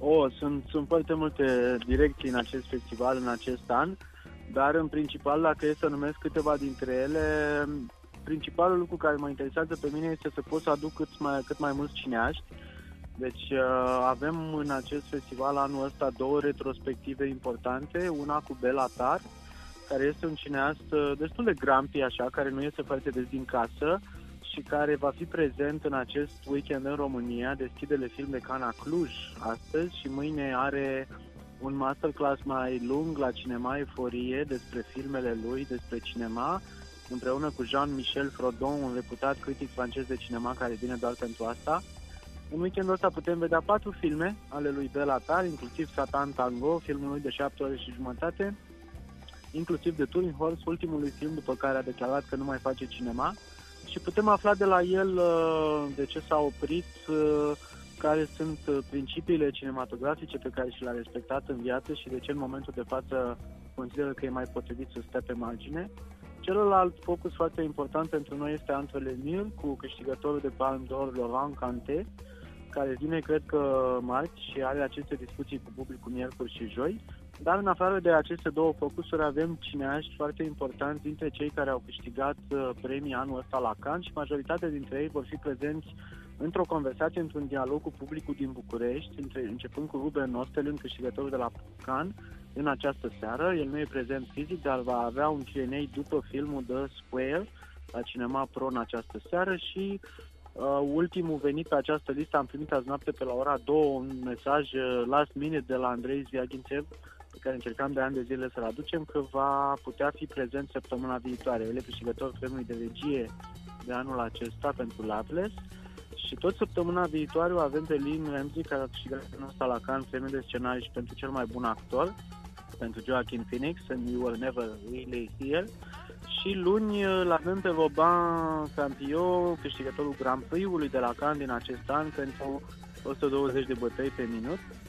Sunt foarte multe direcții în acest festival, în acest an, dar în principal, dacă e să numesc câteva dintre ele, principalul lucru care mă interesează pe mine este să pot să aduc cât mai mulți cineaști. Deci avem în acest festival anul ăsta două retrospective importante, una cu Béla Tarr, care este un cineast destul de grumpy așa, care nu iese foarte des din casă și care va fi prezent în acest weekend în România. Deschide film de Cana Cluj astăzi și mâine are un masterclass mai lung la Cinema Eforie despre filmele lui, despre cinema, împreună cu Jean-Michel Frodon, un reputat critic francez de cinema care vine doar pentru asta. În weekendul ăsta putem vedea 4 filme ale lui Béla Tarr, inclusiv Satan Tango, filmul lui de 7 ore și jumătate, inclusiv The Turing Horse, ultimul lui film după care a declarat că nu mai face cinema, și putem afla de la el de ce s-a oprit, care sunt principiile cinematografice pe care și le-a respectat în viață și de ce în momentul de față consideră că e mai potrivit să stea pe margine. Celălalt focus foarte important pentru noi este Entre les Murs, cu câștigătorul de Palme d'Or Laurent Canté, care vine, cred că, marți și are aceste discuții cu publicul miercuri și joi. Dar în afară de aceste două focusuri avem cineaști foarte importanți dintre cei care au câștigat premii anul ăsta la Cannes și majoritatea dintre ei vor fi prezenți într-o conversație, într-un dialog cu publicul din București, începând cu Ruben Ostlund, câștigătorul de la Cannes, în această seară. El nu e prezent fizic, dar va avea un Q&A după filmul The Square la Cinema Pro în această seară și ultimul venit pe această listă, am primit azi noapte pe la ora 2 un mesaj last minute de la Andrei Zviaghințev, pe care încercam de ani de zile să-l aducem, că va putea fi prezent săptămâna viitoare. El e câștigătorul premiului de regie de anul acesta pentru Loveless. Și tot săptămâna viitoare o avem pe Lynn Ramsey, care a câștigat în asta la Cannes premiul de scenariu și pentru cel mai bun actor, pentru Joaquin Phoenix, and You Were Never Really Here. Și luni îl avem pe Vauban Campion, câștigătorul Grand Prix-ului de la Cannes din acest an, pentru 120 de bătăi pe minut.